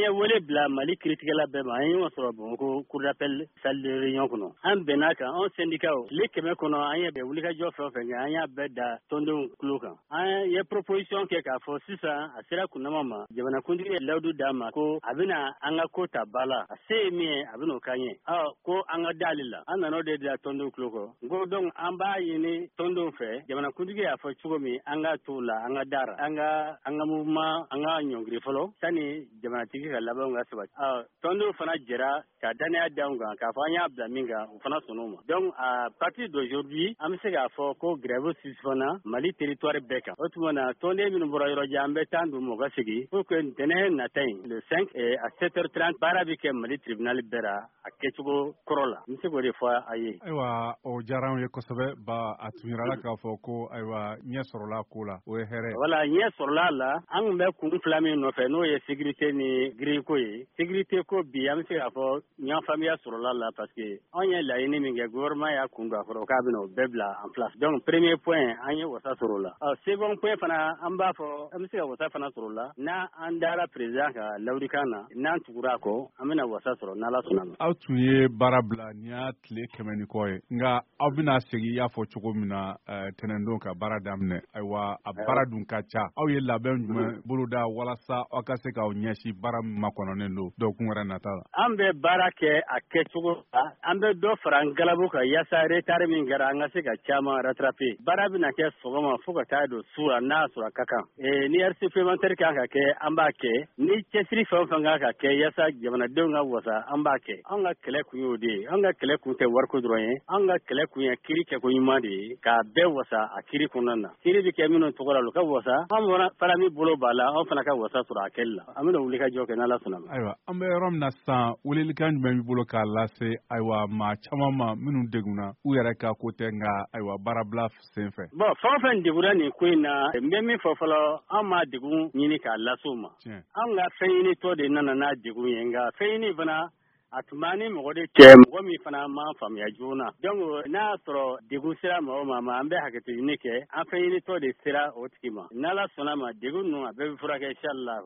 ye wele bila Mali critique la bɛɛ ma an y'o sɔrɔ Bamakɔ cour d'appel salle de réunion kɔnɔ an bɛn'a kan an syndicat tile 100 kɔnɔ an ye wulikajɔ fɛn o fɛn kɛ an y'a bɛɛ da tɔndenw tulo kan an ye proposition kɛ k'a fɔ sisan a sera kunnama ma jamanakuntigi ye layidu d'a ma ko a bɛna an ka ko ta ba la a se ye min ye a bɛn'o k'an ye ko an ka d'ale la an nan'o de da tɔndenw tulo kɔ n ko donc an b'a ɲini tɔndenw fɛ jamanakuntigi y'a fɔ cogo min an ka t'o la an ka dara an ka mouvement an ka ɲɔngiri fɔlɔ sani jamanatigi ka labɛnw ka sabati tɔndenw fana jɛra ka danaya d'anw kan k'a fɔ an y'a bila min kan o fana sɔnn'o ma donc à partir d'aujourd'hui an bɛ se k'a fɔ ko grève suspendra Mali territoire bɛɛ kan o tuma na tɔnden minnu bɔra yɔrɔ jan an bɛ temps d'u ma u ka segin pour que ntɛnɛn nata in le 5 à 7h30 baara bɛ kɛ Mali tribunal bɛɛ la a kɛcogo kɔrɔ la n bɛ se k'o de fɔ a ye. Ayiwa o diyara an ye kosɛbɛ ba a tun yirala k'a fɔ ko ayiwa ɲɛ sɔrɔla ko la o ye hɛrɛ. Voilà ɲɛ sɔrɔla a la an tun bɛ kun fila min nɔfɛ n'o ye sécurité ni grille ko ye sécurité ko bi an bɛ se k'a fɔ ɲɔgɔn faamuya sɔrɔla la parce que anw ye laɲini min kɛ gouvernement y'a kun don a kɔrɔ k'a bɛna o bɛɛ bila en place donc premier point an ye wasa sɔrɔ o la second point fana an b'a fɔ an bɛ se ka wasa fana sɔrɔ o la n'an dara président ka lawudikan na n'an tugura a kɔ an bɛna wasa sɔrɔ n'Ala sɔnna ma. Aw tun ye baara bila nin y'a tile 100 ni kɔ ye nka aw bɛna segin i y'a fɔ cogo min na tɛnɛndon ka baara daminɛ ayiwa a baara dun ka ca aw ye labɛn jumɛn boloda walasa aw ka se k'aw ɲɛsin baara min makɔnɔnen don dɔgɔkun wɛrɛ nata la. An bɛ baara kɛ a kɛcogo la an bɛ dɔ fara an galabu kan yaasa retard min kɛra an ka se ka caman rattraper baara bɛna kɛ sɔgɔma fo ka taa don su la n'a sɔrɔ a ka kan ni heure supplémentaire kan ka kɛ an b'a kɛ ni cɛsiri fɛn o fɛn kan ka kɛ yaasa jamanadenw ka wasa an b'a kɛ an ka kɛlɛ kun y'o de ye an ka kɛlɛ kun tɛ wariko dɔrɔn ye an ka kɛlɛ kun ye kiiri kɛko ɲuman de ye k'a bɛɛ wasa a kiiri kɔnɔna na kiiri bɛ kɛ minnu tɔgɔ la u ka wasa an fana min bolo b'a la an fana ka wasa sɔrɔ a kɛli la an bɛna wuli ka jɔ kɛ n'Ala sɔnna ma. Ayiwa an bɛ yɔrɔ min na sisan welelikan jumɛn b'i bolo k'a lase ayiwa maa caman ma minnu degunna u yɛrɛ ka ko tɛ nka ayiwa baarabila sen fɛ. Bon fɛn o fɛn degunna nin ko in na n bɛ min fɔ fɔlɔ an ma degun ɲini k'a lase u ma an ka fɛn ɲini tɔ de nana n'a degun ye nka fɛn ɲini fana a tun b'an ni mɔgɔ de cɛ mɔgɔ min fana ma faamuya joona donc n'a y'a sɔrɔ degun sera mɔgɔ ma an bɛ hakɛto ɲini kɛ an fɛn ɲinitɔ de sera o tigi ma n'Ala sɔnna ma degun ninnu a bɛɛ bɛ furakɛ inchallah.